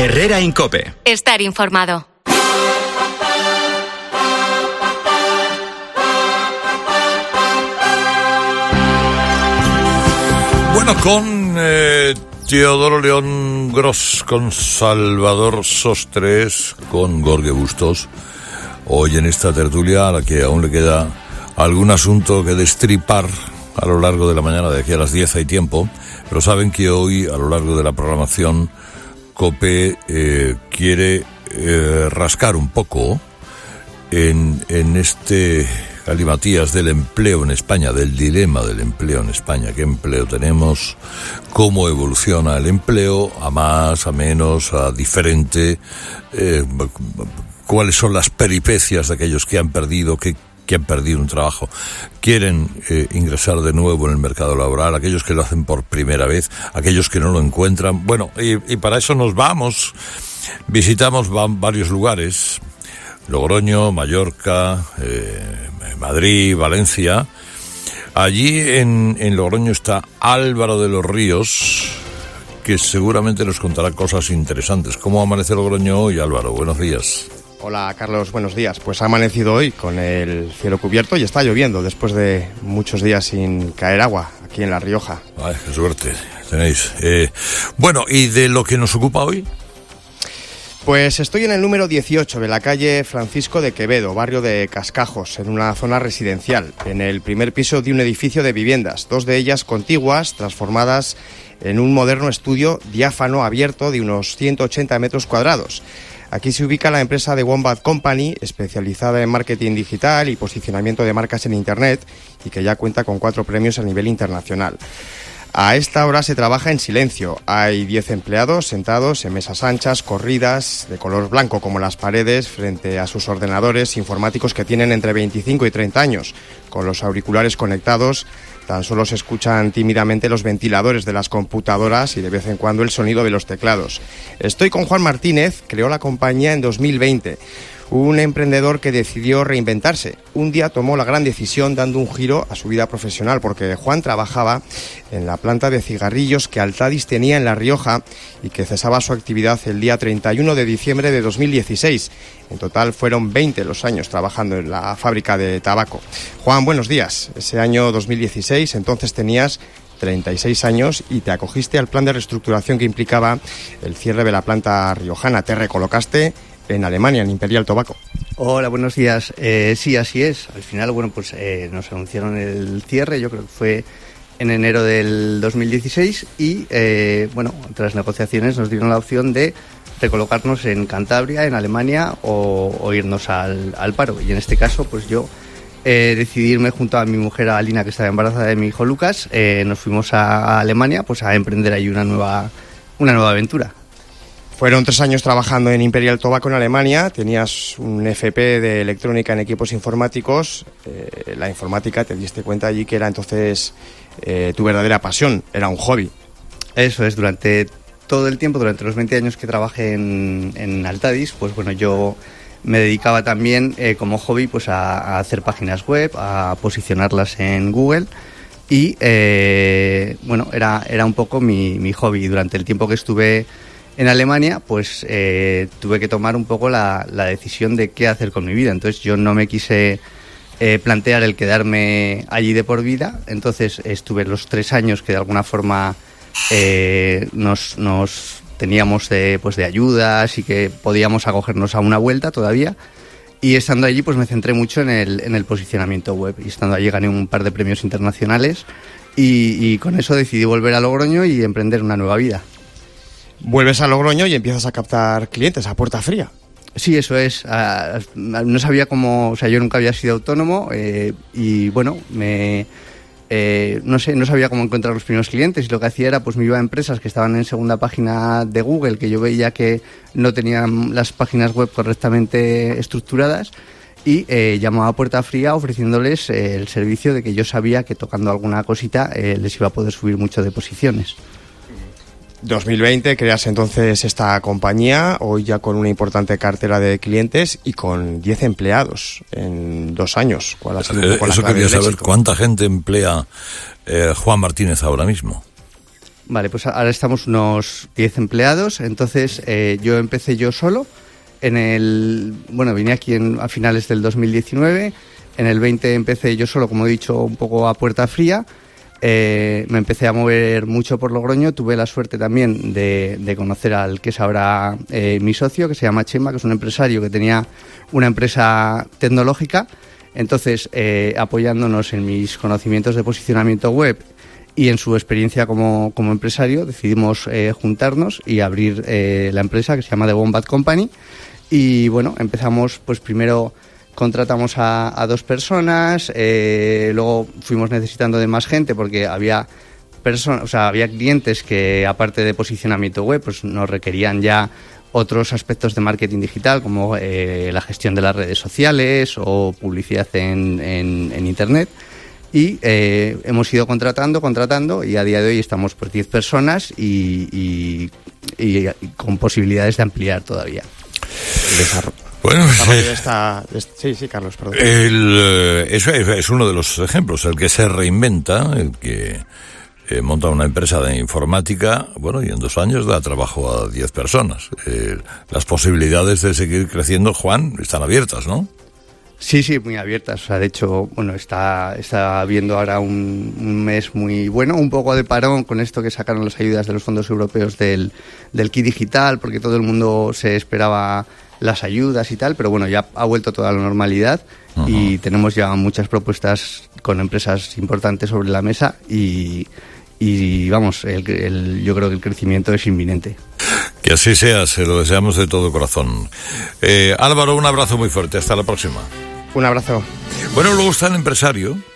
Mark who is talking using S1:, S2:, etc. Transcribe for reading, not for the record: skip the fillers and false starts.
S1: Herrera en COPE.
S2: Estar informado.
S3: Bueno, con Teodoro León Gros, con Salvador Sostres, con Jorge Bustos, hoy en esta tertulia a la que aún le queda algún asunto que destripar a lo largo de la mañana. De aquí a las 10 hay tiempo, pero saben que hoy, a lo largo de la programación, COPE quiere rascar un poco en este galimatías del empleo en España, del dilema del empleo en España. ¿Qué empleo tenemos? ¿Cómo evoluciona el empleo? ¿A más, a menos, a diferente? ¿Cuáles son las peripecias de aquellos que han perdido, que han perdido un trabajo, quieren ingresar de nuevo en el mercado laboral, aquellos que lo hacen por primera vez, aquellos que no lo encuentran? Bueno, y para eso nos vamos, visitamos varios lugares: Logroño, Mallorca, Madrid, Valencia. Allí en Logroño está Álvaro de los Ríos, que seguramente nos contará cosas interesantes. ¿Cómo amanece Logroño hoy, Álvaro? Buenos días.
S4: Hola, Carlos, buenos días. Pues ha amanecido hoy con el cielo cubierto y está lloviendo después de muchos días sin caer agua aquí en La Rioja.
S3: Ay, qué suerte tenéis. Bueno, ¿y de lo que nos ocupa hoy?
S4: Pues estoy en el número 18 de la calle Francisco de Quevedo, barrio de Cascajos, en una zona residencial, en el primer piso de un edificio de viviendas, dos de ellas contiguas, transformadas en un moderno estudio diáfano abierto de unos 180 metros cuadrados. Aquí se ubica la empresa de Wombat Company, especializada en marketing digital y posicionamiento de marcas en Internet, y que ya cuenta con 4 premios a nivel internacional. A esta hora se trabaja en silencio. Hay 10 empleados sentados en mesas anchas, corridas, de color blanco como las paredes, frente a sus ordenadores informáticos que tienen entre 25 y 30 años. Con los auriculares conectados, tan solo se escuchan tímidamente los ventiladores de las computadoras y de vez en cuando el sonido de los teclados. Estoy con Juan Martínez, creó la compañía en 2020. Un emprendedor que decidió reinventarse. Un día tomó la gran decisión dando un giro a su vida profesional, porque Juan trabajaba en la planta de cigarrillos que Altadis tenía en La Rioja y que cesaba su actividad el día 31 de diciembre de 2016. En total fueron 20 los años trabajando en la fábrica de tabaco. Juan, buenos días. Ese año 2016, entonces tenías 36 años y te acogiste al plan de reestructuración que implicaba el cierre de la planta riojana. Te recolocaste en Alemania, en Imperial Tobacco.
S5: Hola, buenos días. Sí, así es. Al final, bueno, pues nos anunciaron el cierre, yo creo que fue en enero del 2016 y, bueno, tras negociaciones nos dieron la opción de recolocarnos en Cantabria, en Alemania, o irnos al paro. Y en este caso, pues yo decidí irme junto a mi mujer, a Alina, que estaba embarazada de mi hijo Lucas. Nos fuimos a Alemania pues a emprender ahí una nueva aventura.
S4: Fueron 3 años trabajando en Imperial Tobacco en Alemania. Tenías un FP de electrónica en equipos informáticos. La informática, te diste cuenta allí que era entonces tu verdadera pasión, era un hobby.
S5: Eso es, durante todo el tiempo, durante los 20 años que trabajé en Altadis, pues bueno, yo me dedicaba también como hobby pues a hacer páginas web, a posicionarlas en Google. Y bueno, era un poco mi hobby. Durante el tiempo que estuve en Alemania, pues tuve que tomar un poco la decisión de qué hacer con mi vida. Entonces yo no me quise plantear el quedarme allí de por vida. Entonces estuve los 3 años que de alguna forma nos teníamos pues de ayudas y que podíamos acogernos a una vuelta todavía. Y estando allí pues me centré mucho en el posicionamiento web. Y estando allí gané un par de premios internacionales y con eso decidí volver a Logroño y emprender una nueva vida.
S4: Vuelves a Logroño y empiezas a captar clientes a puerta fría.
S5: Sí, eso es. No sabía cómo... O sea, yo nunca había sido autónomo y bueno, no sabía cómo encontrar los primeros clientes, y lo que hacía era, pues me iba a empresas que estaban en segunda página de Google, que yo veía que no tenían las páginas web correctamente estructuradas, y llamaba a puerta fría ofreciéndoles el servicio de que yo sabía que tocando alguna cosita les iba a poder subir mucho de posiciones.
S4: 2020 creas entonces esta compañía, hoy ya con una importante cartera de clientes y con 10 empleados en 2 años. ¿Cuál ha sido un poco la clave del éxito?
S3: Quería saber cuánta gente emplea Juan Martínez ahora mismo.
S5: Vale, pues ahora estamos unos 10 empleados. Entonces yo empecé yo solo. Vine aquí a finales del 2019. En el 20 empecé yo solo, como he dicho, un poco a puerta fría. Me empecé a mover mucho por Logroño. Tuve la suerte también de conocer al que es ahora mi socio, que se llama Chema, que es un empresario que tenía una empresa tecnológica. Entonces, apoyándonos en mis conocimientos de posicionamiento web y en su experiencia como empresario, decidimos juntarnos y abrir la empresa, que se llama The Wombat Company. Y bueno, empezamos, pues primero contratamos a 2 personas, luego fuimos necesitando de más gente porque había clientes que, aparte de posicionamiento web, pues nos requerían ya otros aspectos de marketing digital, como la gestión de las redes sociales o publicidad en Internet. Y hemos ido contratando, y a día de hoy estamos por 10 personas y con posibilidades de ampliar todavía el desarrollo.
S3: Bueno,
S4: sí, Carlos, perdón.
S3: Es uno de los ejemplos, el que se reinventa, el que monta una empresa de informática, bueno, y en 2 años da trabajo a 10 personas. Las posibilidades de seguir creciendo, Juan, están abiertas, ¿no?
S5: Sí, muy abiertas. O sea, de hecho, bueno, está habiendo ahora un mes muy bueno, un poco de parón con esto que sacaron las ayudas de los fondos europeos del kit digital, porque todo el mundo se esperaba las ayudas y tal, pero bueno, ya ha vuelto toda la normalidad. Uh-huh. Y tenemos ya muchas propuestas con empresas importantes sobre la mesa y vamos, yo creo que el crecimiento es inminente.
S3: Que así sea, se lo deseamos de todo corazón. Álvaro, un abrazo muy fuerte, hasta la próxima.
S4: Un abrazo.
S3: Bueno, luego está el empresario,